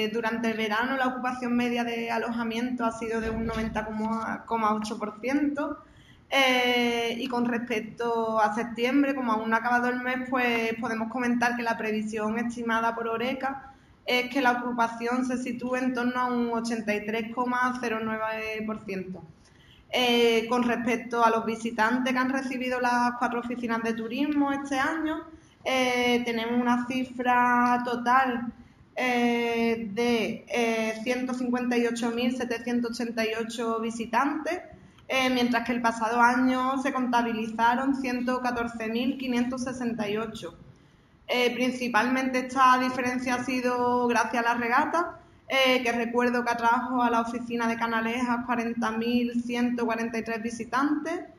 Durante el verano la ocupación media de alojamiento ha sido de un 90,8%. Y con respecto a septiembre, como aún no ha acabado el mes, pues podemos comentar que la previsión estimada por Horeca es que la ocupación se sitúe en torno a un 83,09%. Con respecto a los visitantes que han recibido las 4 oficinas de turismo este año, tenemos una cifra total de 158.788 visitantes, mientras que el pasado año se contabilizaron 114.568. Principalmente esta diferencia ha sido gracias a la regata, que recuerdo que atrajo a la oficina de Canalejas 40.143 visitantes,